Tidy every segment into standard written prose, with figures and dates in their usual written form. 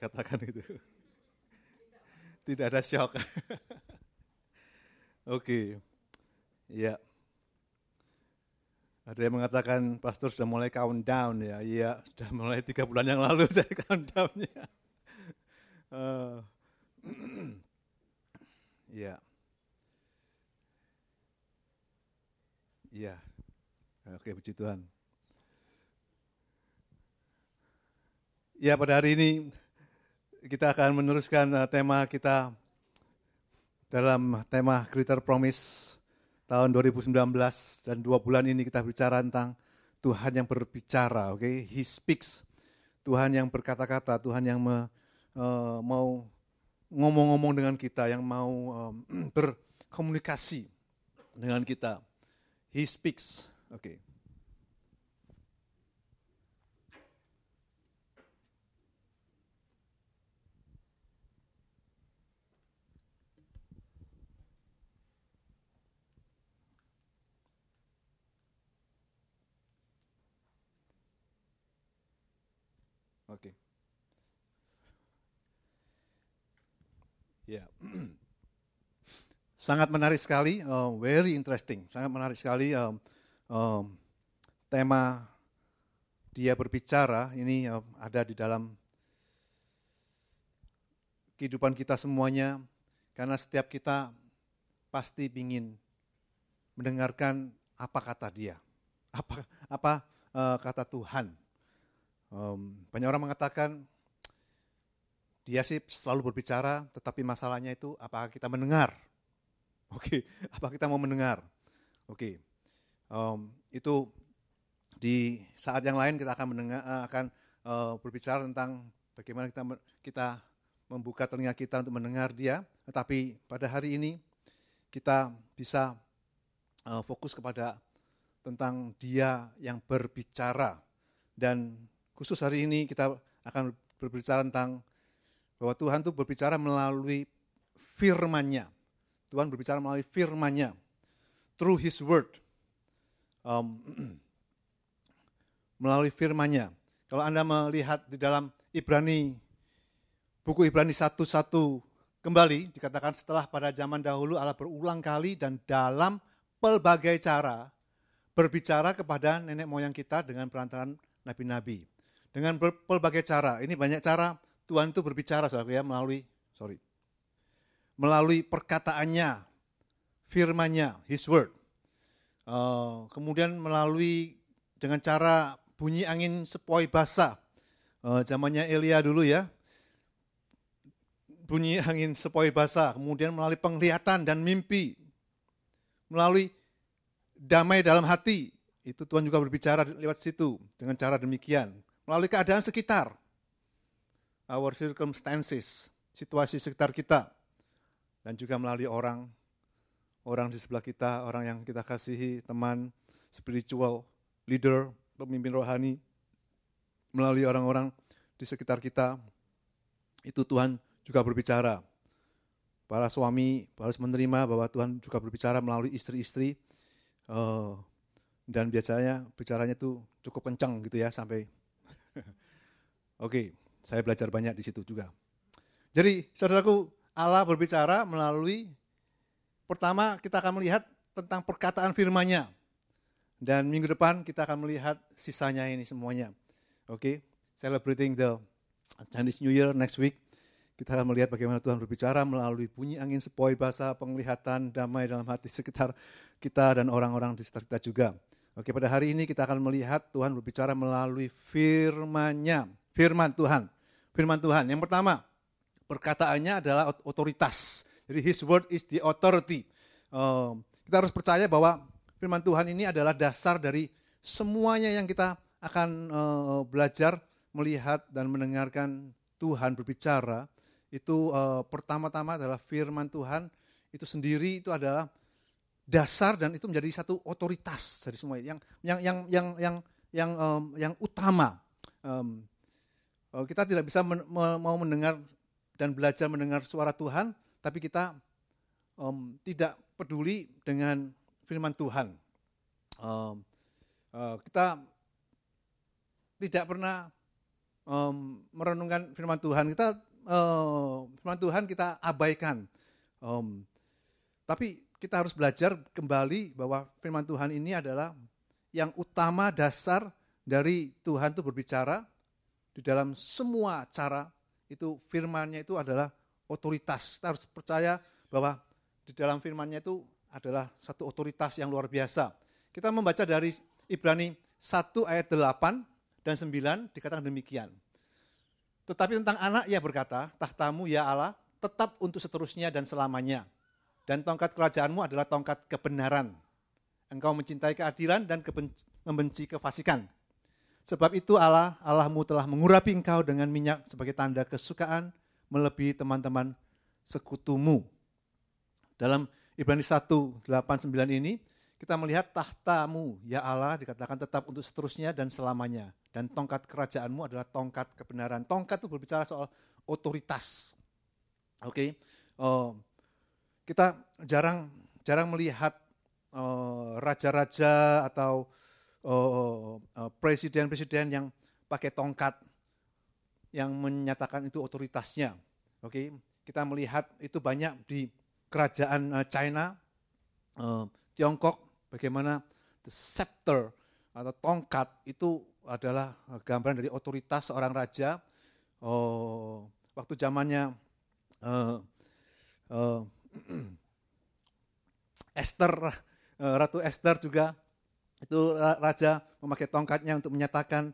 katakan itu. Tidak ada shock. Oke, ya. Ada yang mengatakan pastor sudah mulai countdown ya. Iya, sudah mulai 3 bulan yang lalu saya countdownnya. Ya, iya. Oke, puji Tuhan. Ya, pada hari ini kita akan meneruskan tema kita dalam tema Greater Promise tahun 2019 dan 2 bulan ini kita bicara tentang Tuhan yang berbicara, oke? He speaks. Tuhan yang berkata-kata, Tuhan yang mau ngomong-ngomong dengan kita, yang mau berkomunikasi dengan kita. He speaks, oke. Oke. Ya. Sangat menarik sekali, very interesting. Sangat menarik sekali tema dia berbicara ini ada di dalam kehidupan kita semuanya, karena setiap kita pasti ingin mendengarkan apa kata dia, apa kata Tuhan. Banyak orang mengatakan dia sih selalu berbicara, tetapi masalahnya itu apakah kita mendengar? Oke, apa kita mau mendengar? Oke, itu di saat yang lain kita akan berbicara tentang bagaimana kita membuka telinga kita untuk mendengar dia. Tetapi pada hari ini kita bisa fokus kepada tentang dia yang berbicara. Dan khusus hari ini kita akan berbicara tentang bahwa Tuhan itu berbicara melalui firman-Nya. Tuhan berbicara melalui firman-Nya. Through His word. Melalui firman-Nya. Kalau Anda melihat di dalam buku Ibrani 1:1 kembali, dikatakan setelah pada zaman dahulu Allah berulang kali dan dalam pelbagai cara berbicara kepada nenek moyang kita dengan perantaraan nabi-nabi. Dengan pelbagai cara, ini banyak cara Tuhan itu berbicara, saudara ya, melalui perkataannya, firman-Nya, His word. Kemudian melalui dengan cara bunyi angin sepoi basah. Zamannya Elia dulu ya. Bunyi angin sepoi basah, kemudian melalui penglihatan dan mimpi. Melalui damai dalam hati, itu Tuhan juga berbicara lewat situ dengan cara demikian. Melalui keadaan sekitar, our circumstances, situasi sekitar kita, dan juga melalui orang di sebelah kita, orang yang kita kasihi, teman, spiritual, leader, pemimpin rohani, melalui orang-orang di sekitar kita, itu Tuhan juga berbicara. Para suami harus menerima bahwa Tuhan juga berbicara melalui istri-istri, dan biasanya bicaranya itu cukup kencang gitu ya, sampai Oke, saya belajar banyak di situ juga. Jadi, saudaraku, Allah berbicara melalui, pertama kita akan melihat tentang perkataan firman-Nya. Dan minggu depan kita akan melihat sisanya ini semuanya. Oke, celebrating the Chinese New Year next week. Kita akan melihat bagaimana Tuhan berbicara melalui bunyi angin sepoi basah, penglihatan, damai dalam hati sekitar kita dan orang-orang di sekitar kita juga. Oke, pada hari ini kita akan melihat Tuhan berbicara melalui firman-Nya. Firman Tuhan. Yang pertama, perkataannya adalah otoritas. Jadi His word is the authority. Kita harus percaya bahwa firman Tuhan ini adalah dasar dari semuanya yang kita akan belajar, melihat dan mendengarkan Tuhan berbicara. Itu pertama-tama adalah firman Tuhan itu sendiri, itu adalah dasar dan itu menjadi satu otoritas dari semua yang utama. Kita tidak bisa mau mendengar dan belajar mendengar suara Tuhan, tapi kita tidak peduli dengan firman Tuhan. Kita tidak pernah merenungkan firman Tuhan, firman Tuhan kita abaikan. Tapi kita harus belajar kembali bahwa firman Tuhan ini adalah yang utama dasar dari Tuhan itu berbicara di dalam semua cara. Itu firman-Nya itu adalah otoritas. Kita harus percaya bahwa di dalam firman-Nya itu adalah satu otoritas yang luar biasa. Kita membaca dari Ibrani 1 ayat 8 dan 9 dikatakan demikian. Tetapi tentang anak ia berkata, tahtamu ya Allah tetap untuk seterusnya dan selamanya. Dan tongkat kerajaanmu adalah tongkat kebenaran. Engkau mencintai keadilan dan membenci kefasikan. Sebab itu Allahmu telah mengurapi engkau dengan minyak sebagai tanda kesukaan melebihi teman-teman sekutumu. Dalam Ibrani 1:8-9 ini kita melihat tahtamu ya Allah dikatakan tetap untuk seterusnya dan selamanya. Dan tongkat kerajaanmu adalah tongkat kebenaran. Tongkat itu berbicara soal otoritas. Oke. Kita jarang melihat raja-raja atau presiden-presiden yang pakai tongkat yang menyatakan itu otoritasnya. Oke, kita melihat itu banyak di kerajaan China, Tiongkok, bagaimana the scepter atau tongkat itu adalah gambaran dari otoritas seorang raja. Waktu zamannya Ratu Esther juga itu raja memakai tongkatnya untuk menyatakan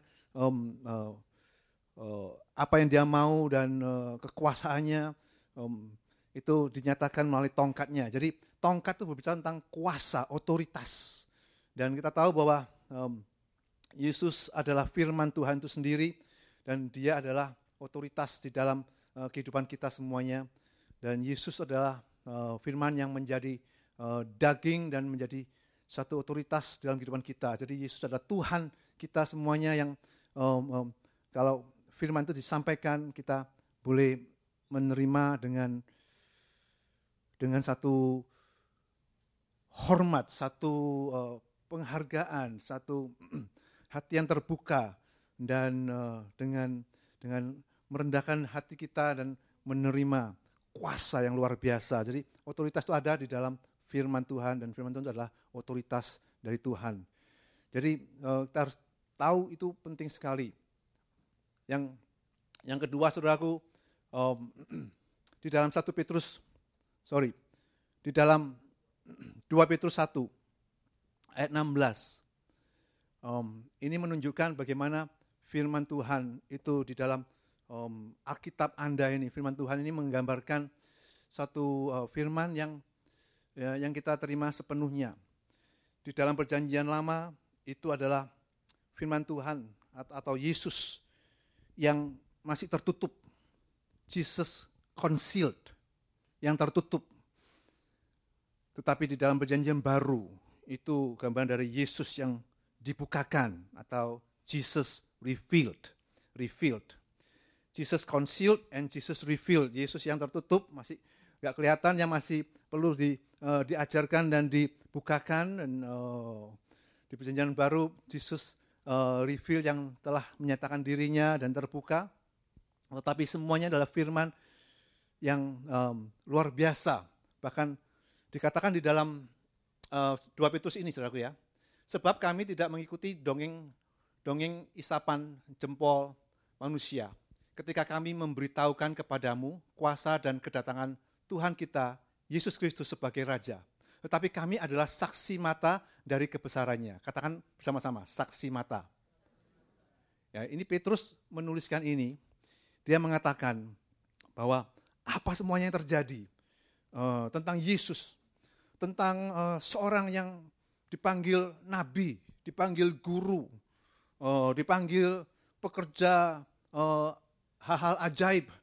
apa yang dia mau dan kekuasaannya itu dinyatakan melalui tongkatnya. Jadi tongkat itu berbicara tentang kuasa, otoritas. Dan kita tahu bahwa Yesus adalah firman Tuhan itu sendiri dan dia adalah otoritas di dalam kehidupan kita semuanya. Dan Yesus adalah firman yang menjadi daging dan menjadi satu otoritas dalam kehidupan kita. Jadi Yesus adalah Tuhan kita semuanya yang kalau firman itu disampaikan kita boleh menerima dengan satu hormat, satu penghargaan, satu hati yang terbuka dan dengan merendahkan hati kita dan menerima kuasa yang luar biasa. Jadi otoritas itu ada di dalam firman Tuhan dan firman Tuhan itu adalah otoritas dari Tuhan. Jadi kita harus tahu itu penting sekali. Yang kedua saudaraku, di dalam 2 Petrus 1 ayat 16. Ini menunjukkan bagaimana firman Tuhan itu di dalam Alkitab Anda ini, firman Tuhan ini menggambarkan satu firman yang kita terima sepenuhnya. Di dalam perjanjian lama itu adalah firman Tuhan atau Yesus yang masih tertutup. Jesus concealed, yang tertutup. Tetapi di dalam perjanjian baru itu gambaran dari Yesus yang dibukakan atau Jesus revealed. Jesus concealed and Jesus revealed. Yesus yang tertutup masih gak kelihatan, yang masih perlu diajarkan dan dibukakan. Dan di perjanjian baru Jesus reveal yang telah menyatakan dirinya dan terbuka. Tetapi semuanya adalah firman yang luar biasa. Bahkan dikatakan di dalam 2 Petrus ini, saudaraku ya. Sebab kami tidak mengikuti dongeng isapan jempol manusia. Ketika kami memberitahukan kepadamu kuasa dan kedatangan Tuhan kita, Yesus Kristus sebagai Raja. Tetapi kami adalah saksi mata dari kebesarannya. Katakan bersama-sama, saksi mata. Ya, ini Petrus menuliskan ini. Dia mengatakan bahwa apa semuanya yang terjadi tentang Yesus, tentang seorang yang dipanggil nabi, dipanggil guru, dipanggil pekerja hal-hal ajaib,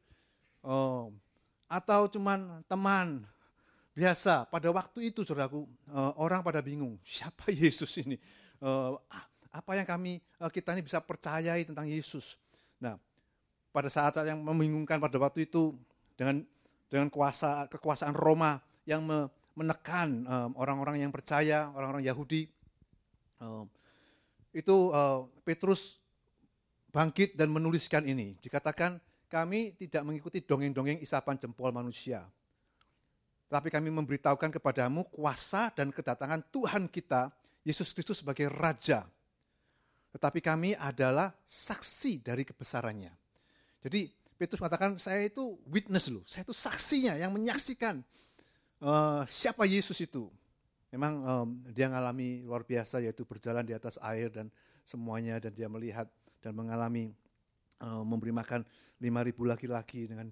atau cuman teman biasa. Pada waktu itu, saudaraku, orang pada bingung, siapa Yesus ini? Apa yang kita ini bisa percayai tentang Yesus? Nah, pada saat yang membingungkan pada waktu itu, dengan kekuasaan Roma yang menekan orang-orang yang percaya, orang-orang Yahudi, itu Petrus bangkit dan menuliskan ini. Dikatakan kami tidak mengikuti dongeng-dongeng isapan jempol manusia. Tapi kami memberitahukan kepadamu kuasa dan kedatangan Tuhan kita, Yesus Kristus sebagai Raja. Tetapi kami adalah saksi dari kebesarannya. Jadi Petrus mengatakan, saya itu witness loh, saya itu saksinya yang menyaksikan siapa Yesus itu. Memang dia mengalami luar biasa, yaitu berjalan di atas air dan semuanya, dan dia melihat dan mengalami memberi makan 5.000 laki-laki dengan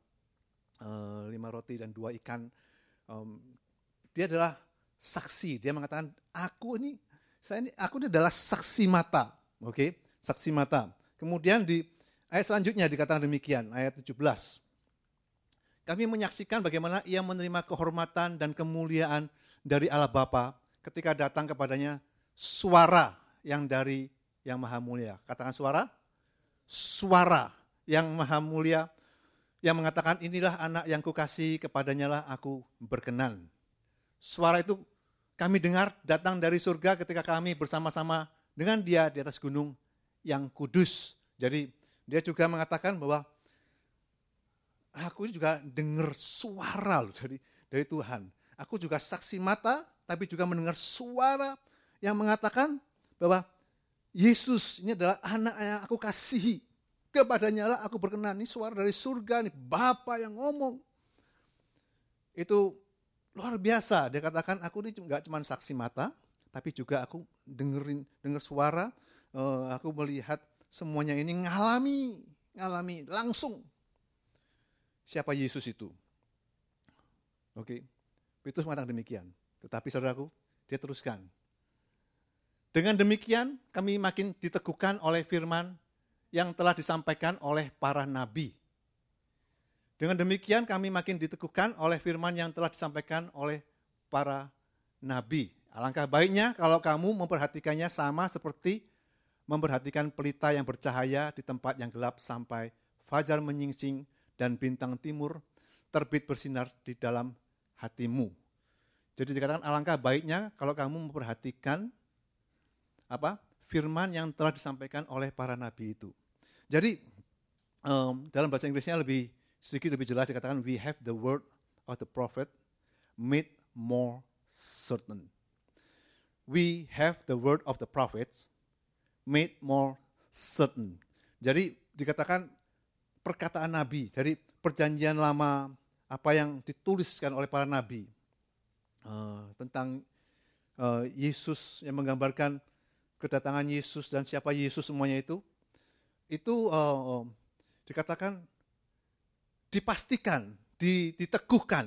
5 roti dan 2 ikan. Dia adalah saksi. Dia mengatakan, aku ini adalah saksi mata. Oke, saksi mata. Kemudian di ayat selanjutnya dikatakan demikian, ayat 17. Kami menyaksikan bagaimana ia menerima kehormatan dan kemuliaan dari Allah Bapa ketika datang kepadanya suara yang dari yang maha mulia. Katakan suara. Suara yang maha mulia yang mengatakan, inilah anak yang kukasihi, kepadanya lah aku berkenan. Suara itu kami dengar datang dari surga ketika kami bersama-sama dengan dia di atas gunung yang kudus. Jadi dia juga mengatakan bahwa aku juga dengar suara loh dari Tuhan. Aku juga saksi mata, tapi juga mendengar suara yang mengatakan bahwa Yesus ini adalah anak yang aku kasihi. Kepadanya lah aku berkenan. Ini suara dari surga, nih Bapa yang ngomong. Itu luar biasa. Dia katakan, aku ini enggak cuma saksi mata, tapi juga aku dengar suara, aku melihat semuanya ini ngalami langsung siapa Yesus itu. Oke. Petrus mengatakan demikian. Tetapi saudaraku, dia teruskan. Dengan demikian kami makin diteguhkan oleh firman yang telah disampaikan oleh para nabi. Dengan demikian kami makin diteguhkan oleh firman yang telah disampaikan oleh para nabi. Alangkah baiknya kalau kamu memperhatikannya sama seperti memperhatikan pelita yang bercahaya di tempat yang gelap sampai fajar menyingsing dan bintang timur terbit bersinar di dalam hatimu. Jadi dikatakan alangkah baiknya kalau kamu memperhatikan firman yang telah disampaikan oleh para nabi itu. Jadi dalam bahasa Inggrisnya sedikit lebih jelas dikatakan, we have the word of the prophet made more certain. We have the word of the prophets made more certain. Jadi dikatakan perkataan nabi dari perjanjian lama, apa yang dituliskan oleh para nabi tentang Yesus, yang menggambarkan kedatangan Yesus dan siapa Yesus semuanya itu dikatakan dipastikan, diteguhkan,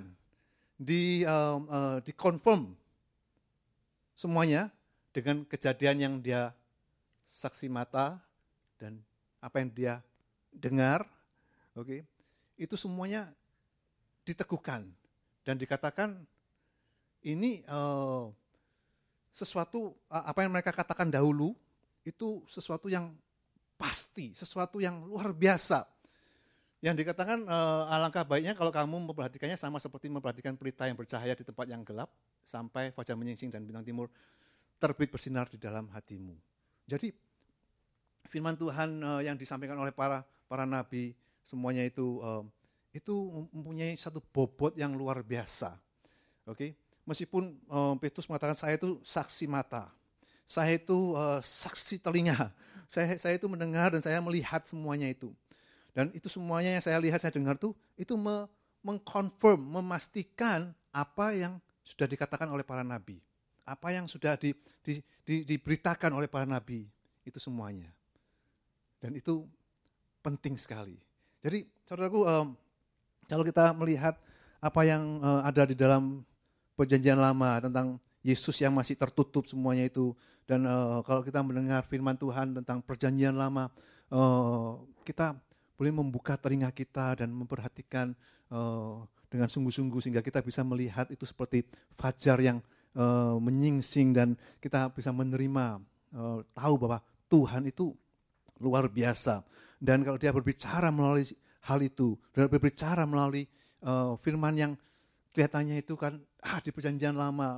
dikonfirm semuanya dengan kejadian yang dia saksi mata dan apa yang dia dengar. Oke, itu semuanya diteguhkan dan dikatakan ini sesuatu apa yang mereka katakan dahulu itu sesuatu yang pasti, sesuatu yang luar biasa. Yang dikatakan alangkah baiknya kalau kamu memperhatikannya sama seperti memperhatikan pelita yang bercahaya di tempat yang gelap sampai fajar menyingsing dan bintang timur terbit bersinar di dalam hatimu. Jadi firman Tuhan yang disampaikan oleh para nabi semuanya itu mempunyai satu bobot yang luar biasa. Oke, meskipun Petrus mengatakan saya itu saksi mata, saya itu saksi telinga, saya itu mendengar dan saya melihat semuanya itu. Dan itu semuanya yang saya lihat, saya dengar itu mengkonfirm, memastikan apa yang sudah dikatakan oleh para nabi, apa yang sudah diberitakan oleh para nabi, itu semuanya. Dan itu penting sekali. Jadi saudaraku, kalau kita melihat apa yang ada di dalam perjanjian lama tentang Yesus yang masih tertutup semuanya itu, dan kalau kita mendengar firman Tuhan tentang perjanjian lama, kita boleh membuka telinga kita dan memperhatikan dengan sungguh-sungguh sehingga kita bisa melihat itu seperti fajar yang menyingsing dan kita bisa menerima, tahu bahwa Tuhan itu luar biasa. Dan kalau dia berbicara melalui hal itu, dan berbicara melalui firman yang kelihatannya itu kan di perjanjian lama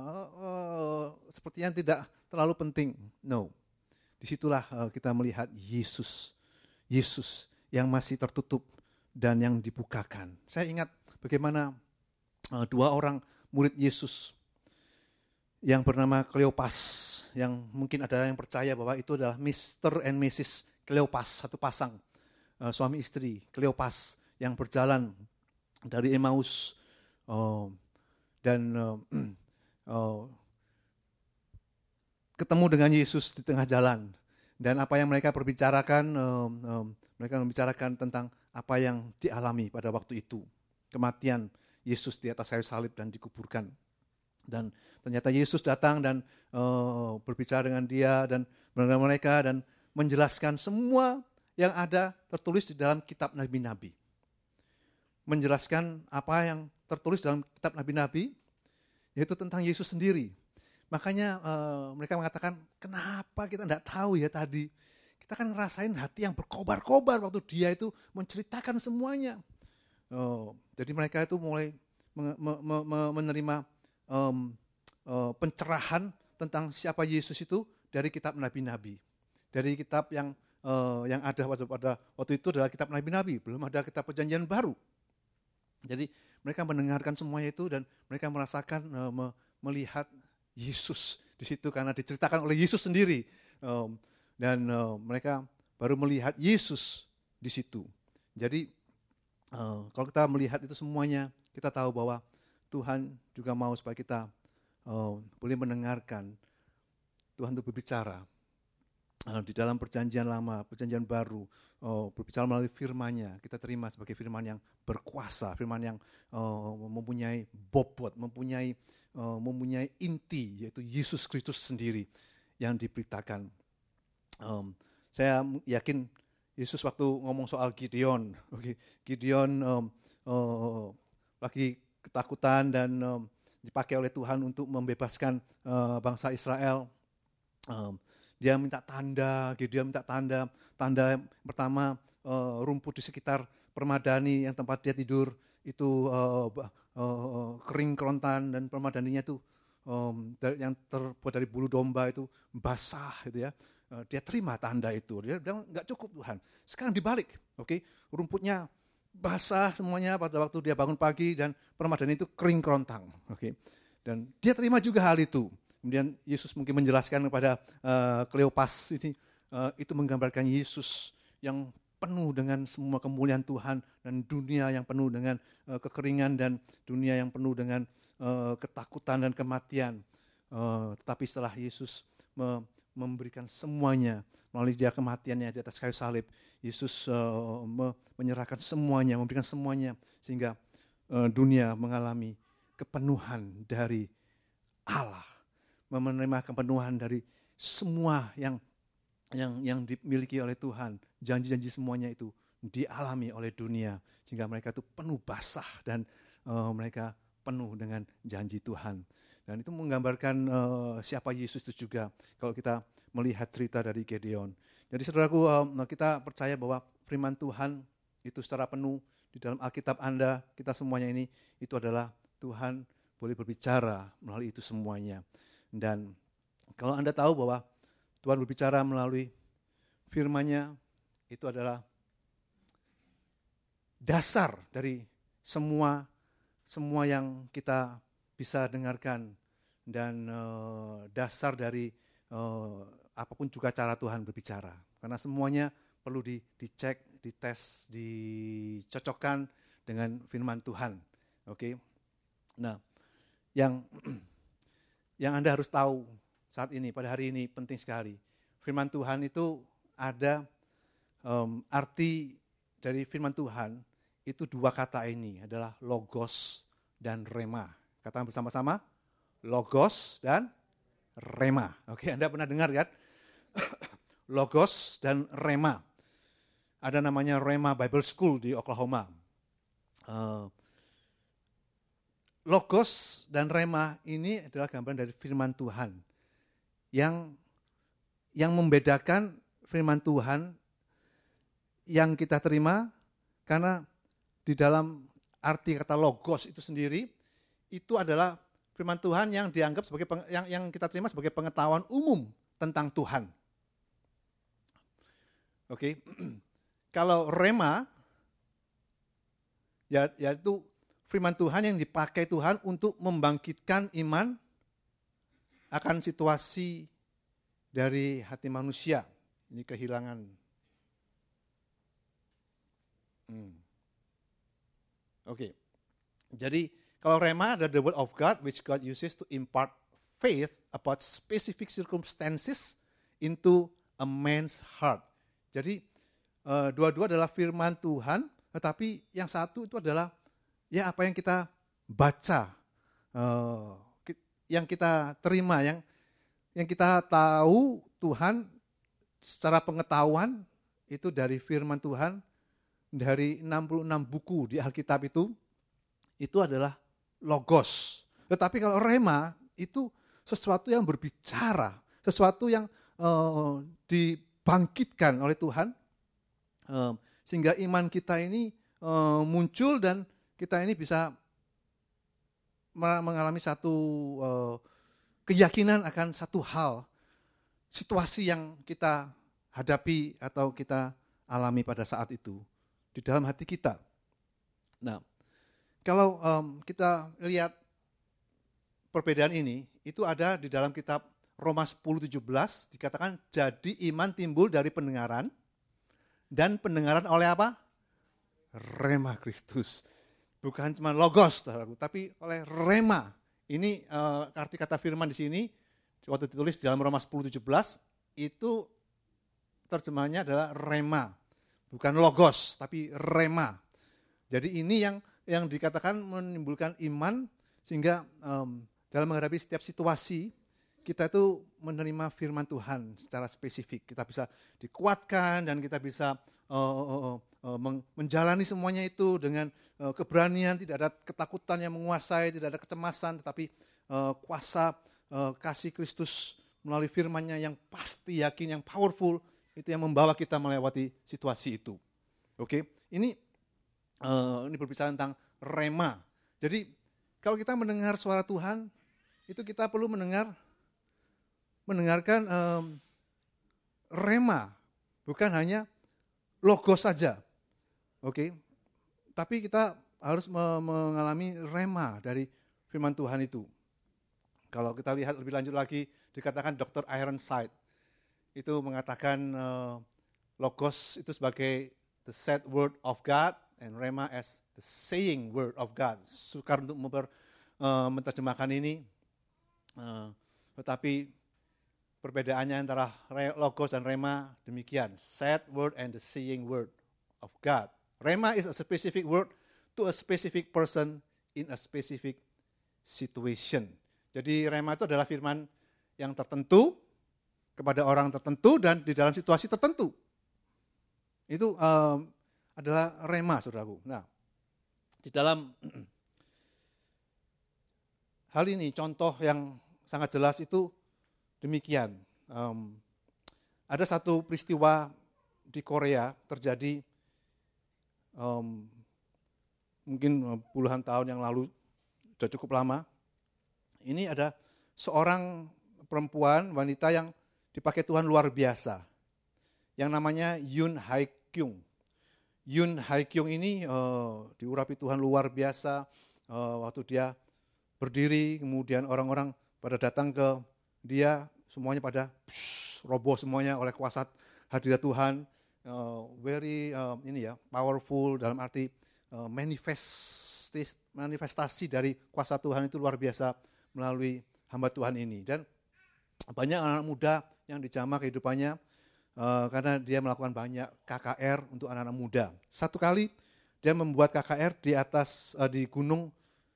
sepertinya tidak terlalu penting. No, disitulah kita melihat Yesus Yesus yang masih tertutup dan yang dibukakan. Saya ingat bagaimana dua orang murid Yesus yang bernama Kleopas, yang mungkin ada yang percaya bahwa itu adalah Mr. and Mrs. Kleopas, satu pasang suami istri Kleopas yang berjalan dari Emmaus dan ketemu dengan Yesus di tengah jalan. Dan apa yang mereka perbicarakan, mereka membicarakan tentang apa yang dialami pada waktu itu. Kematian Yesus di atas kayu salib dan dikuburkan. Dan ternyata Yesus datang dan berbicara dengan dia dan dengan mereka dan menjelaskan semua yang ada tertulis di dalam kitab Nabi-Nabi. Menjelaskan apa yang tertulis dalam kitab Nabi-Nabi, yaitu tentang Yesus sendiri. Makanya mereka mengatakan, kenapa kita tidak tahu ya tadi? Kita kan ngerasain hati yang berkobar-kobar waktu dia itu menceritakan semuanya. Jadi mereka itu mulai menerima pencerahan tentang siapa Yesus itu dari kitab Nabi-Nabi. Dari kitab yang ada pada waktu itu adalah kitab Nabi-Nabi, belum ada kitab Perjanjian Baru. Jadi mereka mendengarkan semuanya itu dan mereka merasakan melihat Yesus di situ karena diceritakan oleh Yesus sendiri. Dan mereka baru melihat Yesus di situ. Jadi kalau kita melihat itu semuanya, kita tahu bahwa Tuhan juga mau supaya kita boleh mendengarkan Tuhan itu berbicara di dalam perjanjian lama, perjanjian baru, berbicara melalui firman-Nya. Kita terima sebagai firman yang berkuasa, firman yang mempunyai bobot, mempunyai inti, yaitu Yesus Kristus sendiri yang diberitakan. Saya yakin Yesus waktu ngomong soal Gideon, Gideon lagi ketakutan dan dipakai oleh Tuhan untuk membebaskan bangsa Israel. Dia minta tanda, Gideon minta tanda. Tanda pertama rumput di sekitar permadani yang tempat dia tidur itu kering kerontan dan permadaninya itu yang terbuat dari bulu domba itu basah gitu ya. Dia terima tanda itu. Dia bilang enggak cukup Tuhan. Sekarang dibalik, rumputnya basah semuanya pada waktu dia bangun pagi dan permadani itu kering kerontang, Dan dia terima juga hal itu. Kemudian Yesus mungkin menjelaskan kepada Kleopas ini, itu menggambarkan Yesus yang penuh dengan semua kemuliaan Tuhan dan dunia yang penuh dengan kekeringan dan dunia yang penuh dengan ketakutan dan kematian. Tetapi setelah Yesus memberikan semuanya melalui dia kematiannya di atas kayu salib, Yesus menyerahkan semuanya, memberikan semuanya sehingga dunia mengalami kepenuhan dari Allah, menerima kepenuhan dari semua yang dimiliki oleh Tuhan, janji-janji semuanya itu dialami oleh dunia sehingga mereka itu penuh basah dan mereka penuh dengan janji Tuhan. Dan itu menggambarkan siapa Yesus itu juga kalau kita melihat cerita dari Gideon. Jadi saudaraku, kita percaya bahwa firman Tuhan itu secara penuh di dalam Alkitab Anda, kita semuanya ini, itu adalah Tuhan boleh berbicara melalui itu semuanya. Dan kalau Anda tahu bahwa Tuhan berbicara melalui firman-Nya, itu adalah dasar dari semua yang kita bisa dengarkan dan dasar dari apapun juga cara Tuhan berbicara. Karena semuanya perlu dicek, dites, dicocokkan dengan firman Tuhan. Nah, yang Anda harus tahu saat ini, pada hari ini penting sekali. Firman Tuhan itu ada arti dari firman Tuhan itu dua kata ini adalah logos dan rema. Katakan bersama-sama, logos dan rema. Anda pernah dengar kan? Logos dan rema. Ada namanya Rema Bible School di Oklahoma. Logos dan rema ini adalah gambaran dari firman Tuhan. Yang membedakan firman Tuhan yang kita terima, karena di dalam arti kata logos itu sendiri, itu adalah firman Tuhan yang dianggap sebagai yang kita terima sebagai pengetahuan umum tentang Tuhan. kalau rema, yaitu firman Tuhan yang dipakai Tuhan untuk membangkitkan iman akan situasi dari hati manusia. Ini kehilangan. Oke. Jadi kalau rema adalah the word of God which God uses to impart faith about specific circumstances into a man's heart. Jadi dua-dua adalah firman Tuhan, tetapi yang satu itu adalah ya apa yang kita baca, yang kita terima, yang kita tahu Tuhan secara pengetahuan itu dari firman Tuhan, dari 66 buku di Alkitab itu adalah logos. Tetapi kalau rema itu sesuatu yang berbicara, sesuatu yang dibangkitkan oleh Tuhan, sehingga iman kita ini muncul dan kita ini bisa mengalami satu keyakinan akan satu hal, situasi yang kita hadapi atau kita alami pada saat itu di dalam hati kita. Nah, kalau kita lihat perbedaan ini, itu ada di dalam kitab Roma 10:17, dikatakan jadi iman timbul dari pendengaran, dan pendengaran oleh apa? Rema Kristus. Bukan cuma logos, tapi oleh rema. Ini arti kata firman di sini, waktu ditulis di dalam Roma 10:17, itu terjemahannya adalah rema. Bukan logos, tapi rema. Jadi ini yang dikatakan menimbulkan iman, sehingga dalam menghadapi setiap situasi, kita itu menerima firman Tuhan secara spesifik. Kita bisa dikuatkan dan kita bisa menjalani semuanya itu dengan keberanian, tidak ada ketakutan yang menguasai, tidak ada kecemasan, tetapi kuasa kasih Kristus melalui firman-Nya yang pasti, yakin, yang powerful, itu yang membawa kita melewati situasi itu. Oke, ini berbicara tentang rema. Jadi kalau kita mendengar suara Tuhan, itu kita perlu mendengarkan rema, bukan hanya logos saja. Oke, tapi kita harus mengalami rema dari firman Tuhan itu. Kalau kita lihat lebih lanjut lagi, dikatakan Dr. Ironside itu mengatakan logos itu sebagai the said word of God and rema as the saying word of God. Sukar untuk menerjemahkan ini, tetapi perbedaannya antara logos dan rema demikian. Said word and the saying word of God. Rema is a specific word to a specific person in a specific situation. Jadi rema itu adalah firman yang tertentu kepada orang tertentu dan di dalam situasi tertentu. Itu adalah rema, saudaraku. Nah, di dalam hal ini contoh yang sangat jelas itu demikian. Ada satu peristiwa di Korea terjadi mungkin puluhan tahun yang lalu, sudah cukup lama. Ini ada seorang perempuan, wanita yang dipakai Tuhan luar biasa, yang namanya Yoon Hae Kyung. Yoon Hae Kyung ini diurapi Tuhan luar biasa. Waktu dia berdiri, kemudian orang-orang pada datang ke dia, semuanya pada roboh semuanya oleh kuasa hadirat Tuhan. Very powerful, dalam arti manifestasi dari kuasa Tuhan itu luar biasa melalui hamba Tuhan ini. Dan banyak anak-anak muda yang dijamah kehidupannya karena dia melakukan banyak KKR untuk anak-anak muda. Satu kali dia membuat KKR di atas di gunung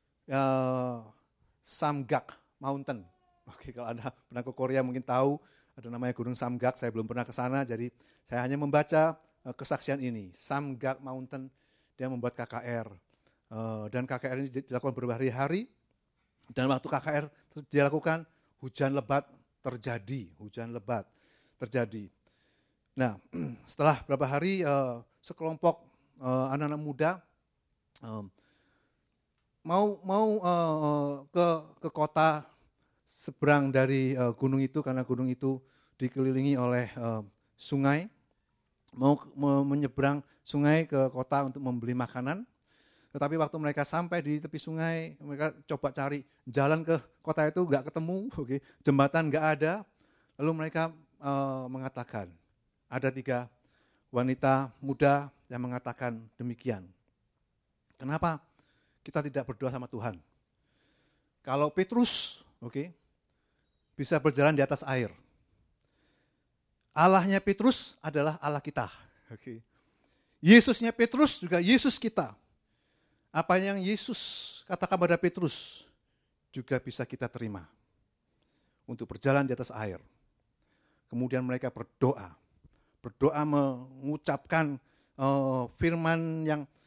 Samgak Mountain. Oke, kalau Anda pernah ke Korea mungkin tahu ada namanya Gunung Samgak. Saya belum pernah ke sana, jadi saya hanya membaca kesaksian ini. Samgak Mountain, dia membuat KKR. Dan KKR ini dilakukan berhari-hari. Dan waktu KKR dilakukan, hujan lebat terjadi. Nah, setelah beberapa hari, sekelompok anak-anak muda mau ke kota seberang dari gunung itu, karena gunung itu dikelilingi oleh sungai. mau menyeberang sungai ke kota untuk membeli makanan. Tetapi waktu mereka sampai di tepi sungai, mereka coba cari jalan ke kota itu, nggak ketemu, jembatan nggak ada. Lalu mereka mengatakan, ada 3 wanita muda yang mengatakan demikian. Kenapa kita tidak berdoa sama Tuhan? Kalau Petrus, bisa berjalan di atas air. Allahnya Petrus adalah Allah kita. Yesusnya Petrus juga Yesus kita. Apa yang Yesus katakan pada Petrus juga bisa kita terima untuk berjalan di atas air. Kemudian mereka berdoa mengucapkan firman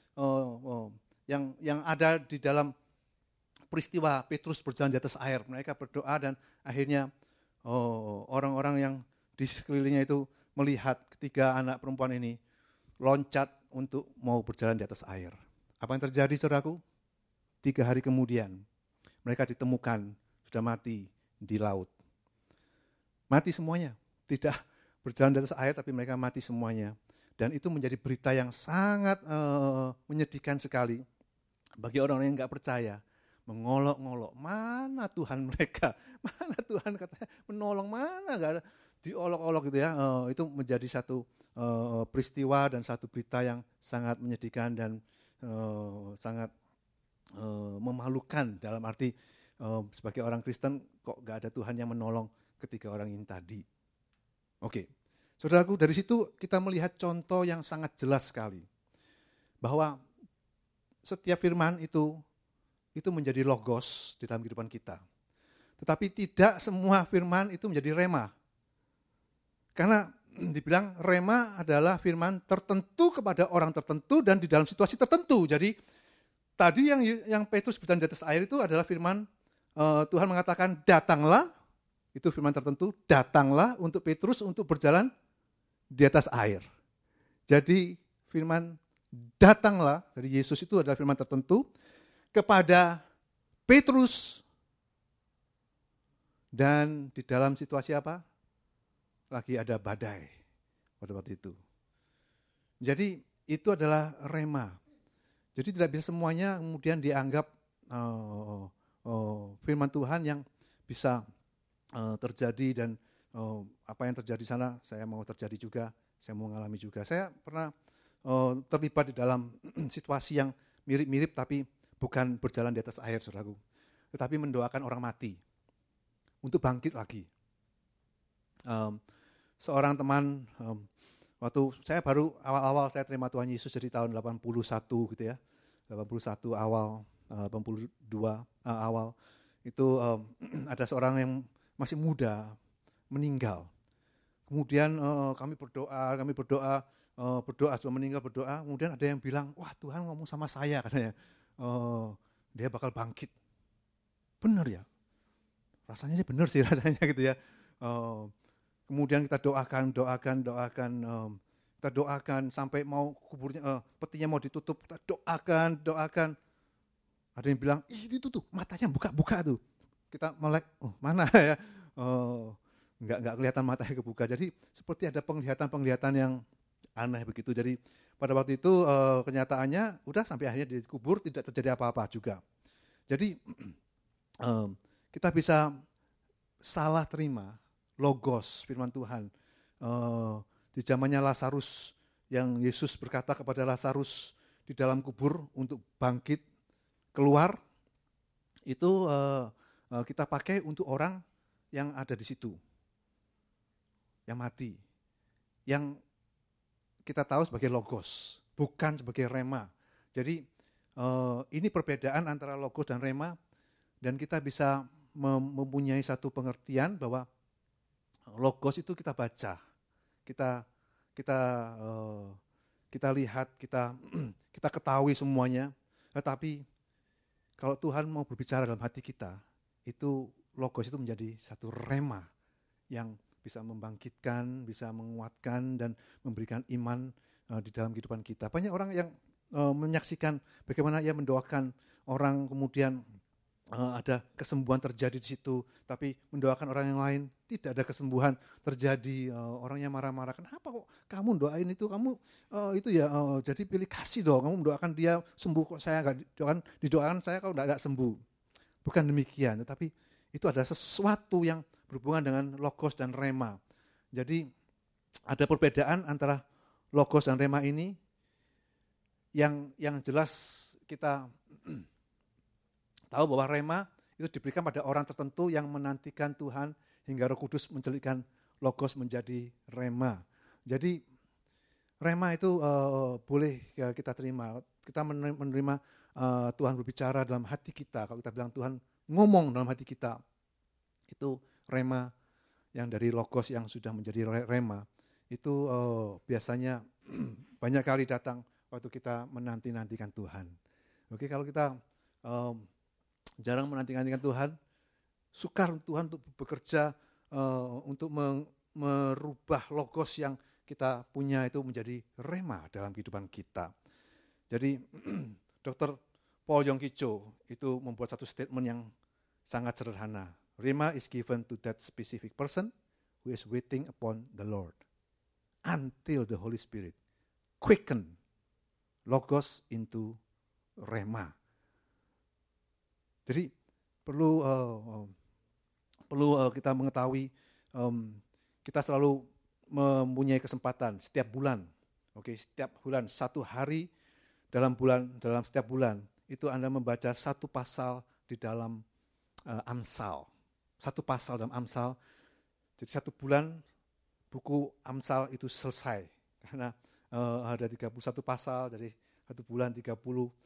yang ada di dalam peristiwa Petrus berjalan di atas air. Mereka berdoa dan akhirnya orang-orang yang di sekelilingnya itu melihat ketiga anak perempuan ini loncat untuk mau berjalan di atas air. Apa yang terjadi, saudaraku? 3 hari kemudian, mereka ditemukan sudah mati di laut. Mati semuanya, tidak berjalan di atas air, tapi mereka mati semuanya. Dan itu menjadi berita yang sangat menyedihkan sekali bagi orang-orang yang nggak percaya. Mengolok-ngolok, mana Tuhan mereka? Mana Tuhan katanya menolong, mana? Nggak ada, diolok-olok gitu ya. Itu menjadi satu peristiwa dan satu berita yang sangat menyedihkan dan sangat memalukan, dalam arti sebagai orang Kristen kok gak ada Tuhan yang menolong ketiga orang ini tadi. Oke, saudaraku, dari situ kita melihat contoh yang sangat jelas sekali bahwa setiap firman itu menjadi logos di dalam kehidupan kita. Tetapi tidak semua firman itu menjadi rema. Karena dibilang rema adalah firman tertentu kepada orang tertentu dan di dalam situasi tertentu. Jadi tadi yang Petrus berjalan di atas air itu adalah firman Tuhan mengatakan datanglah, itu firman tertentu, datanglah untuk Petrus untuk berjalan di atas air. Jadi firman datanglah dari Yesus itu adalah firman tertentu kepada Petrus, dan di dalam situasi apa? Lagi ada badai pada waktu itu. Jadi itu adalah rema. Jadi tidak bisa semuanya kemudian dianggap firman Tuhan yang bisa terjadi dan apa yang terjadi di sana saya mau terjadi juga, saya mau mengalami juga. Saya pernah terlibat di dalam situasi yang mirip-mirip tapi bukan berjalan di atas air, saudaraku, tetapi mendoakan orang mati untuk bangkit lagi. Seorang teman, waktu saya baru awal-awal saya terima Tuhan Yesus jadi tahun 81 gitu ya, 81 awal, 82 awal, itu ada seorang yang masih muda meninggal. Kemudian kami berdoa sudah meninggal, berdoa, kemudian ada yang bilang, wah Tuhan ngomong sama saya katanya, dia bakal bangkit. Benar ya? Rasanya sih benar sih rasanya gitu ya. Kemudian kita doakan, kita doakan sampai mau kuburnya, petinya mau ditutup, kita doakan. Ada yang bilang, itu tuh matanya buka tuh. Kita melek, mana ya? Enggak kelihatan matanya kebuka. Jadi seperti ada penglihatan yang aneh begitu. Jadi pada waktu itu kenyataannya udah sampai akhirnya dikubur, tidak terjadi apa-apa juga. Jadi kita bisa salah terima logos firman Tuhan. Di zamannya Lazarus, yang Yesus berkata kepada Lazarus di dalam kubur untuk bangkit keluar, itu kita pakai untuk orang yang ada di situ, yang mati, yang kita tahu sebagai logos, bukan sebagai rema. Jadi ini perbedaan antara logos dan rema, dan kita bisa mempunyai satu pengertian bahwa logos itu kita baca, kita lihat, kita ketahui semuanya. Tetapi kalau Tuhan mau berbicara dalam hati kita, itu logos itu menjadi satu rema yang bisa membangkitkan, bisa menguatkan dan memberikan iman di dalam kehidupan kita. Banyak orang yang menyaksikan bagaimana ia mendoakan orang kemudian ada kesembuhan terjadi di situ, tapi mendoakan orang yang lain tidak ada kesembuhan terjadi. Orangnya marah-marah, kenapa kok kamu doain itu, kamu itu ya, jadi pilih kasih dong, kamu mendoakan dia sembuh kok saya nggak didoakan saya kalau nggak sembuh. Bukan demikian, tetapi itu adalah sesuatu yang berhubungan dengan logos dan rema. Jadi ada perbedaan antara logos dan rema ini yang jelas kita tahu bahwa rema itu diberikan pada orang tertentu yang menantikan Tuhan hingga Roh Kudus mencelitkan logos menjadi rema. Jadi rema itu boleh kita terima. Kita menerima Tuhan berbicara dalam hati kita. Kalau kita bilang Tuhan ngomong dalam hati kita, itu rema yang dari logos yang sudah menjadi rema. Itu biasanya banyak kali datang waktu kita menanti-nantikan Tuhan. Oke, kalau kita jarang menanti-nantikan Tuhan, sukar Tuhan untuk bekerja untuk merubah logos yang kita punya itu menjadi rema dalam kehidupan kita. Jadi Dr. Paul Yong Ki Cho itu membuat satu statement yang sangat sederhana. Rema is given to that specific person who is waiting upon the Lord until the Holy Spirit quicken logos into rema. Jadi perlu kita mengetahui kita selalu mempunyai kesempatan setiap bulan. Oke, setiap bulan, satu hari dalam setiap bulan itu Anda membaca satu pasal di dalam Amsal. Satu pasal dalam Amsal. Jadi satu bulan buku Amsal itu selesai. Karena ada 31 pasal, jadi satu bulan 31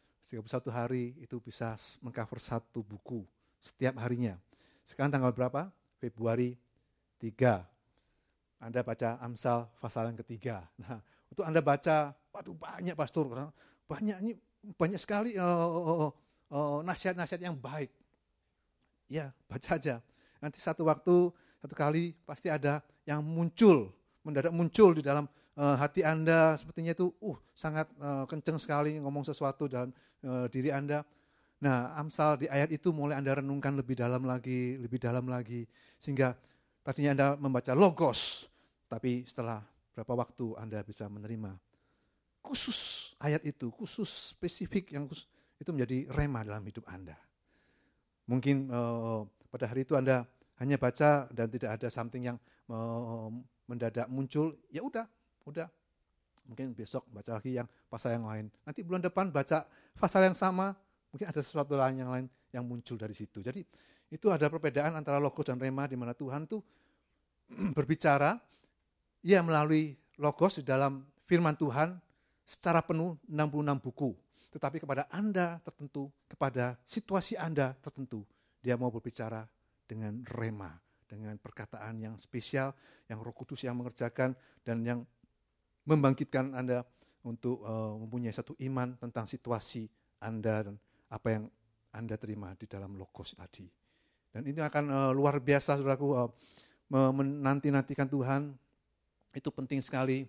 hari itu bisa mengcover satu buku setiap harinya. Sekarang tanggal berapa? Februari 3. Anda baca Amsal pasal yang ketiga. Nah, untuk Anda baca, waduh banyak pastor, banyak sekali nasihat-nasihat yang baik. Ya, baca aja. Nanti satu kali pasti ada yang mendadak muncul di dalam hati Anda, sepertinya itu sangat kenceng sekali ngomong sesuatu dalam diri Anda. Nah, Amsal di ayat itu mulai Anda renungkan lebih dalam lagi, sehingga tadinya Anda membaca logos, tapi setelah berapa waktu Anda bisa menerima khusus ayat itu, khusus spesifik yang khusus, itu menjadi rema dalam hidup Anda. Mungkin pada hari itu Anda hanya baca dan tidak ada something yang mendadak muncul, ya udah. Mungkin besok baca lagi yang pasal yang lain. Nanti bulan depan baca pasal yang sama, mungkin ada sesuatu lain yang muncul dari situ. Jadi itu ada perbedaan antara logos dan rema, di mana Tuhan tuh berbicara, ia melalui logos di dalam firman Tuhan secara penuh 66 buku. Tetapi kepada Anda tertentu, kepada situasi Anda tertentu, dia mau berbicara dengan rema, dengan perkataan yang spesial, yang Roh Kudus yang mengerjakan, dan yang membangkitkan Anda untuk mempunyai satu iman tentang situasi Anda dan apa yang Anda terima di dalam logos tadi. Dan ini akan luar biasa, saudaraku, menanti-nantikan Tuhan, itu penting sekali.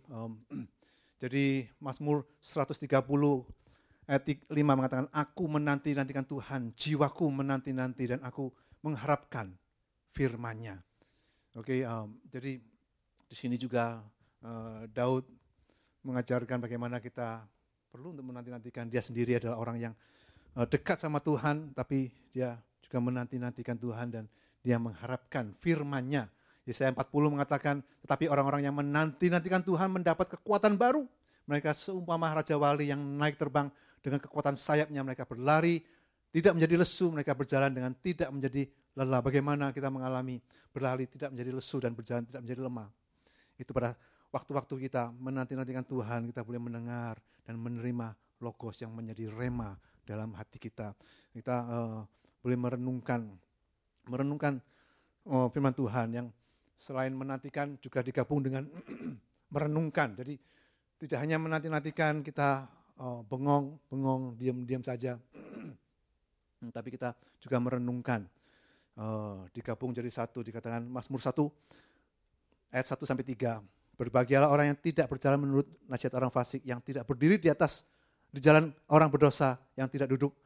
Jadi Mazmur 130 ayat 5 mengatakan, aku menanti-nantikan Tuhan, jiwaku menanti-nanti dan aku mengharapkan firman-Nya. Oke, jadi di sini juga Daud mengajarkan bagaimana kita perlu untuk menanti-nantikan. Dia sendiri adalah orang yang dekat sama Tuhan, tapi dia juga menanti-nantikan Tuhan dan dia mengharapkan firman-Nya. Yesaya 40 mengatakan, tetapi orang-orang yang menanti-nantikan Tuhan mendapat kekuatan baru. Mereka seumpama Raja Wali yang naik terbang dengan kekuatan sayapnya, mereka berlari, tidak menjadi lesu, mereka berjalan dengan tidak menjadi lelah. Bagaimana kita mengalami berlari tidak menjadi lesu dan berjalan tidak menjadi lemah. Itu pada waktu-waktu kita menanti-nantikan Tuhan, kita boleh mendengar dan menerima logos yang menjadi rema dalam hati kita. Kita boleh merenungkan firman Tuhan yang selain menantikan juga digabung dengan merenungkan. Jadi tidak hanya menanti-nantikan kita bengong, diam saja, tapi kita juga merenungkan, digabung jadi satu. Dikatakan Mazmur 1 ayat 1-3, berbahagialah orang yang tidak berjalan menurut nasihat orang fasik, yang tidak berdiri di jalan orang berdosa, yang tidak duduk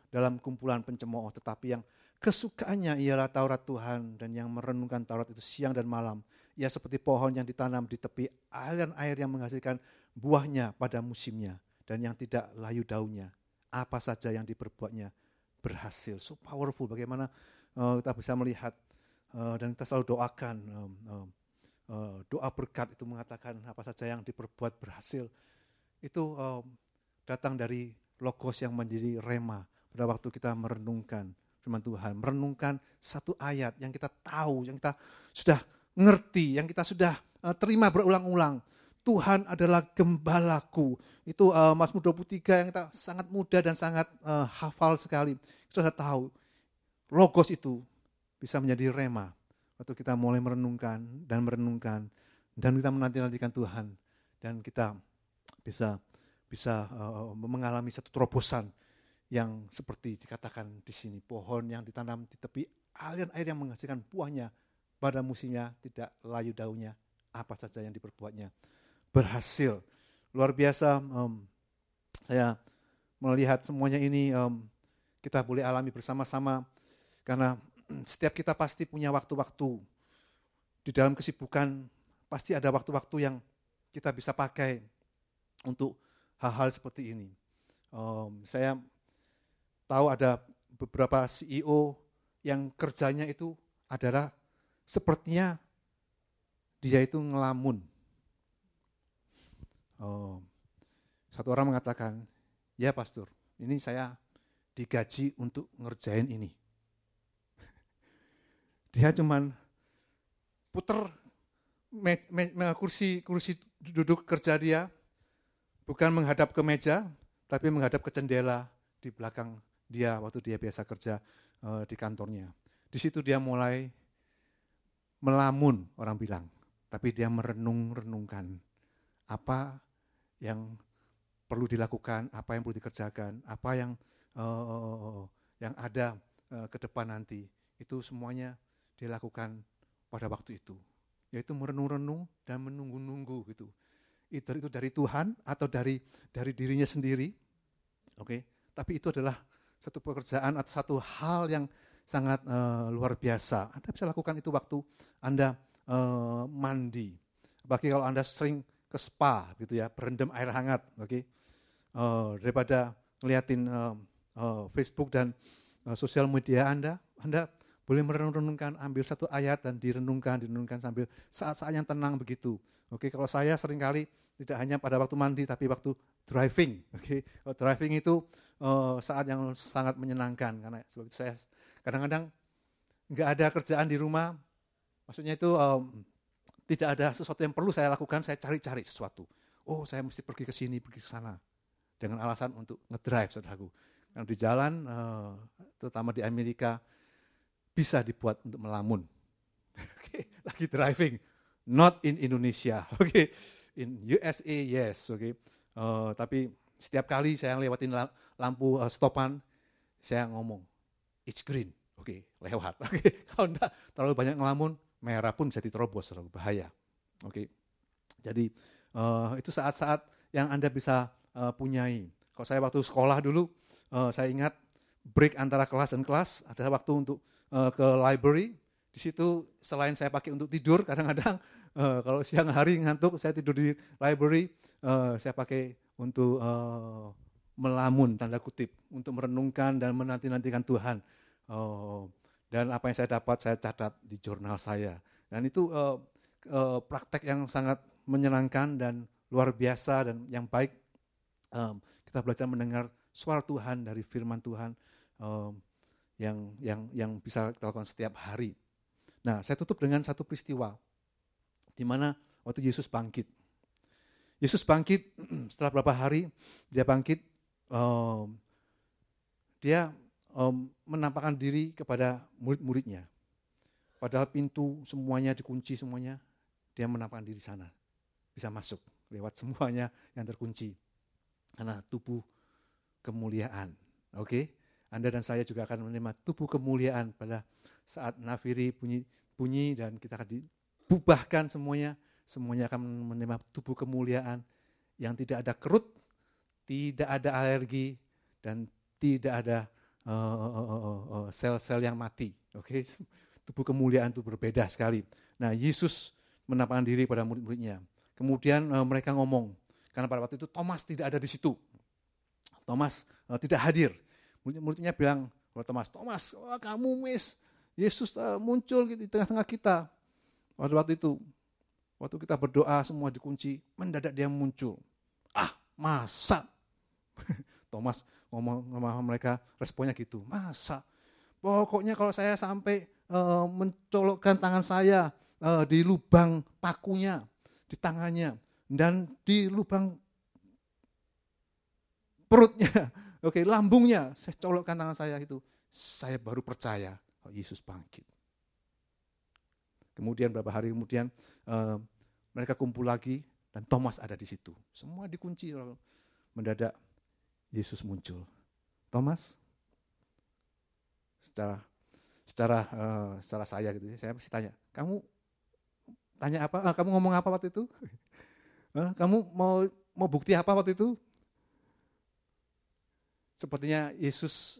dalam kumpulan pencemooh, tetapi yang kesukaannya ialah Taurat Tuhan dan yang merenungkan Taurat itu siang dan malam. Ia seperti pohon yang ditanam di tepi aliran air yang menghasilkan buahnya pada musimnya dan yang tidak layu daunnya. Apa saja yang diperbuatnya berhasil. So powerful bagaimana kita bisa melihat dan kita selalu doakan doa berkat itu mengatakan apa saja yang diperbuat berhasil. Itu datang dari logos yang menjadi rema pada waktu kita merenungkan firman Tuhan, merenungkan satu ayat yang kita tahu, yang kita sudah ngerti, yang kita sudah terima berulang-ulang. Tuhan adalah gembalaku. Itu Mazmur 23 yang kita sangat mudah dan sangat hafal sekali. Kita sudah tahu logos itu bisa menjadi rema waktu kita mulai merenungkan dan kita menanti-nantikan Tuhan dan kita bisa mengalami satu terobosan yang seperti dikatakan di sini, pohon yang ditanam di tepi aliran air yang menghasilkan buahnya pada musimnya, tidak layu daunnya, apa saja yang diperbuatnya berhasil. Luar biasa, saya melihat semuanya ini kita boleh alami bersama-sama karena setiap kita pasti punya waktu-waktu di dalam kesibukan, pasti ada waktu-waktu yang kita bisa pakai untuk hal-hal seperti ini. Saya tahu ada beberapa CEO yang kerjanya itu adalah sepertinya dia itu ngelamun. Satu orang mengatakan, ya pastor, ini saya digaji untuk ngerjain ini. Dia cuman puter kursi duduk kerja dia, bukan menghadap ke meja, tapi menghadap ke jendela di belakang dia waktu dia biasa kerja di kantornya. Di situ dia mulai melamun, orang bilang, tapi dia merenungkan apa yang perlu dilakukan, apa yang perlu dikerjakan, apa yang ada ke depan nanti. Itu semuanya dia lakukan pada waktu itu, yaitu merenung-renung dan menunggu-nunggu gitu. Itu dari Tuhan atau dari dirinya sendiri, oke? Tapi itu adalah satu pekerjaan atau satu hal yang sangat luar biasa. Anda bisa lakukan itu waktu Anda mandi, apalagi kalau Anda sering ke spa gitu ya, berendam air hangat, oke? Daripada ngeliatin Facebook dan sosial media Anda boleh merenungkan, ambil satu ayat dan direnungkan sambil saat-saat yang tenang begitu. Oke, kalau saya seringkali tidak hanya pada waktu mandi, tapi waktu driving. Oke, kalau driving itu saat yang sangat menyenangkan karena sebab itu saya kadang-kadang nggak ada kerjaan di rumah. Maksudnya itu tidak ada sesuatu yang perlu saya lakukan, saya cari-cari sesuatu. Oh, saya mesti pergi ke sini, pergi ke sana dengan alasan untuk ngedrive, saudaraku. Karena di jalan, terutama di Amerika, bisa dibuat untuk melamun. Okay. Lagi driving, not in Indonesia. Okay. In USA, yes. Okay. Tapi setiap kali saya lewatin lampu stopan, saya ngomong, it's green. Oke, lewat. Oke. Kalau enggak terlalu banyak ngelamun, merah pun bisa diterobos, bahaya. Oke. Jadi itu saat-saat yang Anda bisa punyai. Kalau saya waktu sekolah dulu, saya ingat break antara kelas dan kelas, ada waktu untuk ke library. Di situ selain saya pakai untuk tidur, kadang-kadang kalau siang hari ngantuk, saya tidur di library, saya pakai untuk melamun, tanda kutip, untuk merenungkan dan menanti-nantikan Tuhan. Dan apa yang saya dapat, saya catat di jurnal saya. Dan itu praktek yang sangat menyenangkan dan luar biasa dan yang baik. Kita belajar mendengar suara Tuhan dari firman Tuhan yang bisa kita lakukan setiap hari. Nah, saya tutup dengan satu peristiwa di mana waktu Yesus bangkit. Yesus bangkit setelah beberapa hari, dia bangkit, dia menampakkan diri kepada murid-muridnya. Padahal pintu semuanya dikunci semuanya, dia menampakkan diri sana. Bisa masuk lewat semuanya yang terkunci. Karena tubuh kemuliaan. Oke? Anda dan saya juga akan menerima tubuh kemuliaan pada saat nafiri bunyi dan kita akan dibubahkan semuanya akan menerima tubuh kemuliaan yang tidak ada kerut, tidak ada alergi, dan tidak ada sel-sel yang mati. Oke, tubuh kemuliaan itu berbeda sekali. Nah, Yesus menampakkan diri pada murid-muridnya. Kemudian mereka ngomong, karena pada waktu itu Thomas tidak ada di situ. Thomas tidak hadir. Murid-muridnya bilang kepada Thomas, wah kamu Yesus muncul di tengah-tengah kita. Pada waktu itu, waktu kita berdoa semua dikunci, mendadak dia muncul. Masa? Thomas ngomong sama mereka, responnya gitu, masa? Pokoknya kalau saya sampai mencolokkan tangan saya di lubang pakunya, di tangannya, dan di lubang perutnya, lambungnya, saya colokkan tangan saya itu, saya baru percaya Yesus bangkit. Kemudian beberapa hari kemudian mereka kumpul lagi dan Thomas ada di situ. Semua dikunci, mendadak Yesus muncul. Thomas, secara saya gitu, saya mesti tanya, kamu tanya apa? Kamu ngomong apa waktu itu? Kamu mau bukti apa waktu itu? Sepertinya Yesus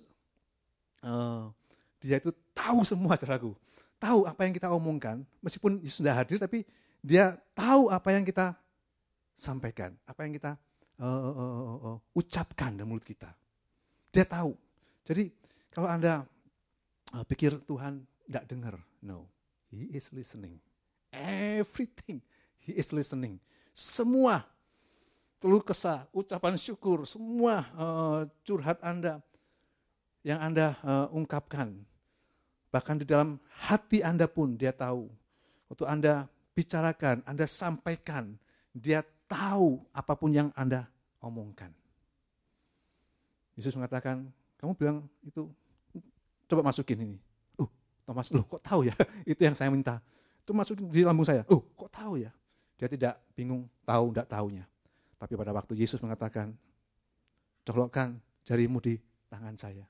dia itu tahu semua, saudaraku. Tahu apa yang kita omongkan, meskipun Yesus sudah hadir, tapi dia tahu apa yang kita sampaikan, apa yang kita ucapkan dalam mulut kita. Dia tahu. Jadi kalau Anda pikir Tuhan tidak dengar, no, He is listening. Everything, He is listening. Semua keluh kesah, ucapan syukur, semua curhat Anda yang Anda ungkapkan, bahkan di dalam hati Anda pun dia tahu. Waktu Anda bicarakan, Anda sampaikan, dia tahu apapun yang Anda omongkan. Yesus mengatakan, kamu bilang itu, coba masukin ini. Thomas, kok tahu ya? Itu yang saya minta. Itu masukin di lambung saya. Kok tahu ya? Dia tidak bingung, tahu enggak tahunya. Tapi pada waktu Yesus mengatakan, colokkan jarimu di tangan saya.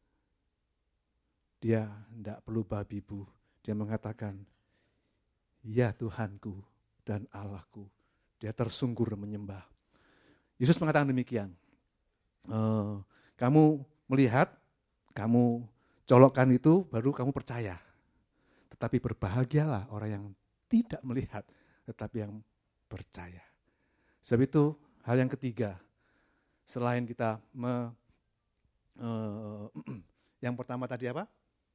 Dia tidak perlu babi bu. Dia mengatakan, ya Tuhanku dan Allahku. Dia tersungkur menyembah. Yesus mengatakan demikian. Kamu melihat, kamu colokkan itu, baru kamu percaya. Tetapi berbahagialah orang yang tidak melihat, tetapi yang percaya. Sebab itu, hal yang ketiga, selain kita yang pertama tadi apa?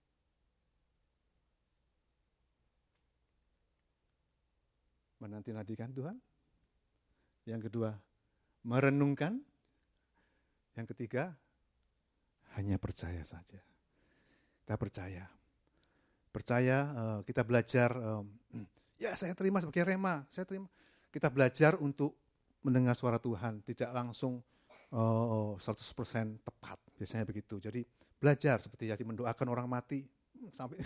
Menanti-nantikan Tuhan. Yang kedua, merenungkan. Yang ketiga, hanya percaya saja. Kita percaya. Percaya, kita belajar, ya saya terima sebagai rema, saya terima. Kita belajar untuk mendengar suara Tuhan, tidak langsung 100% tepat, biasanya begitu. Jadi belajar seperti jadi mendoakan orang mati, sampai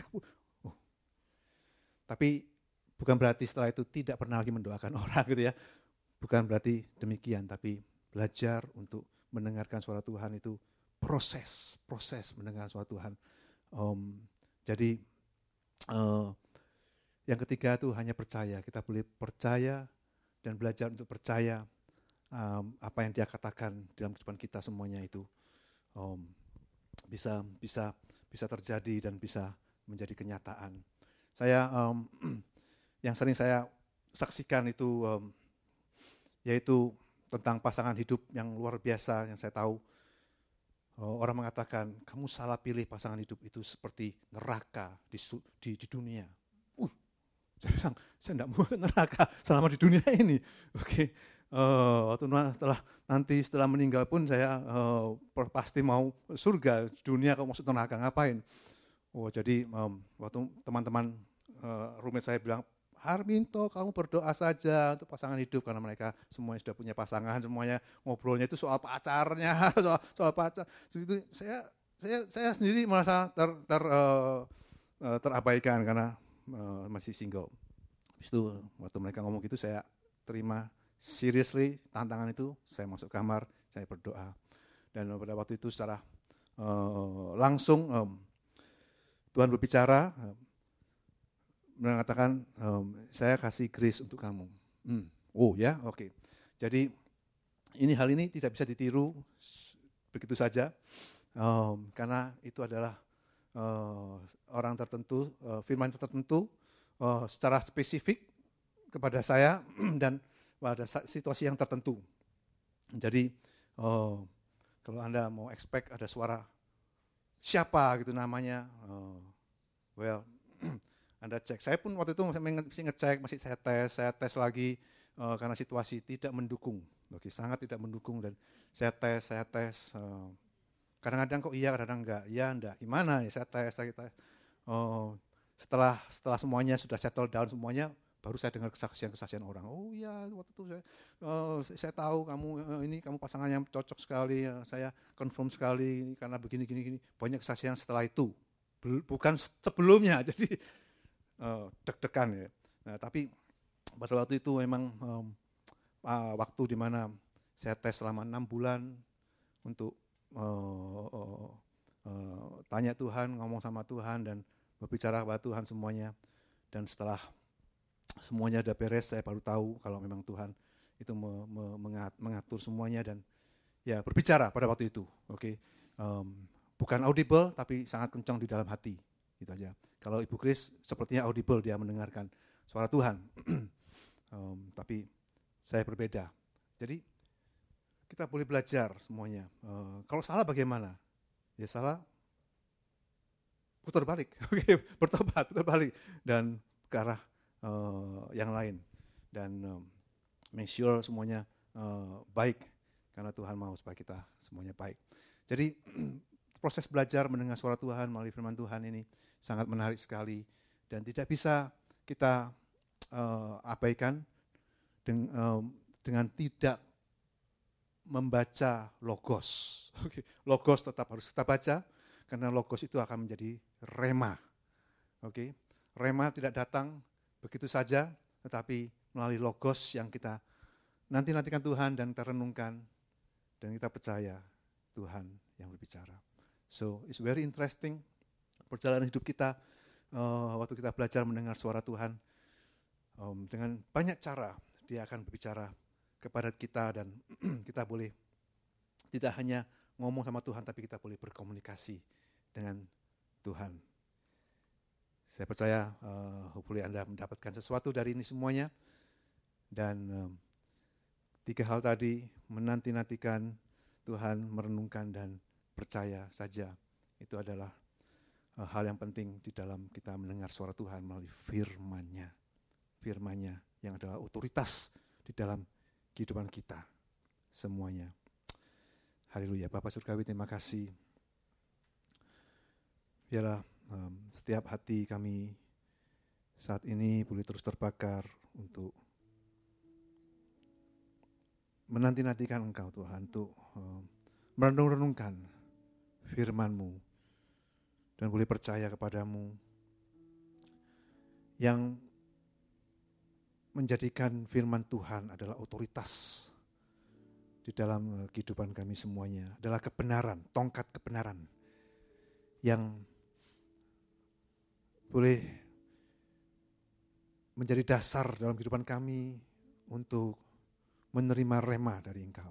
tapi bukan berarti setelah itu tidak pernah lagi mendoakan orang gitu ya. Bukan berarti demikian, tapi belajar untuk mendengarkan suara Tuhan itu proses mendengar suara Tuhan. Jadi yang ketiga itu hanya percaya. Kita boleh percaya dan belajar untuk percaya apa yang dia katakan dalam kehidupan kita semuanya itu bisa terjadi dan bisa menjadi kenyataan. Saya yang sering saya saksikan itu yaitu tentang pasangan hidup yang luar biasa yang saya tahu. Orang mengatakan, kamu salah pilih pasangan hidup itu seperti neraka di dunia. Saya bilang, saya tidak mau neraka selama di dunia ini. Oke. Setelah meninggal pun saya pasti mau surga. Dunia kalau maksud neraka ngapain? Jadi waktu teman-teman roommate saya bilang, Harminto, kamu berdoa saja untuk pasangan hidup, karena mereka semuanya sudah punya pasangan, semuanya ngobrolnya itu soal pacarnya, soal pacar. Itu saya sendiri merasa terabaikan karena masih single. Habis itu waktu mereka ngomong gitu, saya terima seriously tantangan itu. Saya masuk kamar, saya berdoa, dan pada waktu itu secara langsung Tuhan berbicara. Mengatakan, saya kasih grace untuk kamu. Oke. Jadi hal ini tidak bisa ditiru begitu saja. Karena itu adalah orang tertentu, firman tertentu secara spesifik kepada saya dan pada situasi yang tertentu. Jadi kalau Anda mau expect ada suara siapa gitu namanya, Anda cek. Saya pun waktu itu masih ngecek, masih saya tes lagi karena situasi tidak mendukung, sangat tidak mendukung, dan saya tes. Kadang-kadang kok iya, kadang-kadang enggak. Iya, enggak. Gimana ya, saya tes. Setelah semuanya sudah settle down semuanya, baru saya dengar kesaksian orang. Oh iya, waktu itu saya tahu kamu pasangan yang cocok sekali. Saya confirm sekali karena begini. Banyak kesaksian setelah itu, bukan sebelumnya. Jadi deg-degan ya. Nah, tapi pada waktu itu memang waktu di mana saya tes selama 6 bulan untuk tanya Tuhan, ngomong sama Tuhan dan berbicara kepada Tuhan semuanya. Dan setelah semuanya udah beres, saya baru tahu kalau memang Tuhan itu mengatur semuanya dan ya berbicara pada waktu itu. Bukan audible tapi sangat kencang di dalam hati, gitu aja. Kalau Ibu Kris sepertinya audible, dia mendengarkan suara Tuhan. Tapi saya berbeda. Jadi kita boleh belajar semuanya. Kalau salah bagaimana? Ya salah, putar balik, bertobat, putar balik dan ke arah yang lain, dan make sure semuanya baik karena Tuhan mau supaya kita semuanya baik. Jadi proses belajar mendengar suara Tuhan melalui firman Tuhan ini sangat menarik sekali dan tidak bisa kita abaikan dengan tidak membaca logos. Logos tetap harus kita baca karena logos itu akan menjadi rema. Rema tidak datang begitu saja, tetapi melalui logos yang kita nantikan Tuhan dan kita renungkan dan kita percaya Tuhan yang berbicara. So it's very interesting perjalanan hidup kita waktu kita belajar mendengar suara Tuhan. Dengan banyak cara dia akan berbicara kepada kita dan kita boleh tidak hanya ngomong sama Tuhan, tapi kita boleh berkomunikasi dengan Tuhan. Saya percaya hopefully Anda mendapatkan sesuatu dari ini semuanya. Dan 3 hal tadi, menanti-nantikan Tuhan, merenungkan dan percaya saja. Itu adalah hal yang penting di dalam kita mendengar suara Tuhan melalui firman-Nya. Firman-Nya yang adalah otoritas di dalam kehidupan kita semuanya. Haleluya. Bapa Surgawi, terima kasih. Biarlah setiap hati kami saat ini boleh terus terbakar untuk menanti-nantikan Engkau Tuhan, untuk merenung-renungkan firman-Mu dan boleh percaya kepadamu yang menjadikan firman Tuhan adalah otoritas di dalam kehidupan kami semuanya, adalah kebenaran, tongkat kebenaran yang boleh menjadi dasar dalam kehidupan kami untuk menerima rema dari Engkau.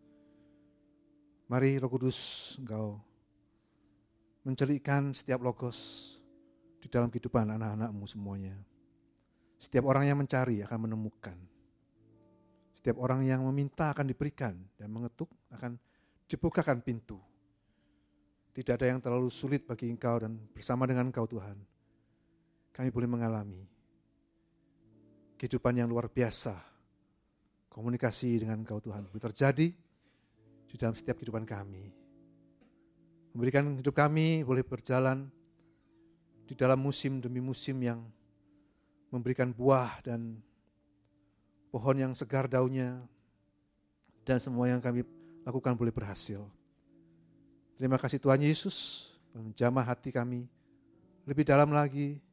Mari Roh Kudus, Engkau mencelikkan setiap logos di dalam kehidupan anak-anak-Mu semuanya. Setiap orang yang mencari akan menemukan. Setiap orang yang meminta akan diberikan dan mengetuk akan dibukakan pintu. Tidak ada yang terlalu sulit bagi Engkau dan bersama dengan Engkau Tuhan, kami boleh mengalami kehidupan yang luar biasa. Komunikasi dengan Engkau Tuhan boleh terjadi di dalam setiap kehidupan kami. Memberikan hidup kami boleh berjalan di dalam musim demi musim yang memberikan buah dan pohon yang segar daunnya, dan semua yang kami lakukan boleh berhasil. Terima kasih Tuhan Yesus, menjamah hati kami lebih dalam lagi,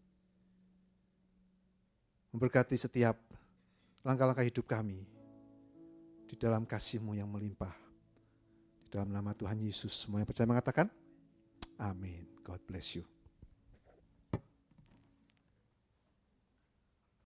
memberkati setiap langkah-langkah hidup kami di dalam kasih-Mu yang melimpah. Di dalam nama Tuhan Yesus, semua yang percaya mengatakan, amin. God bless you.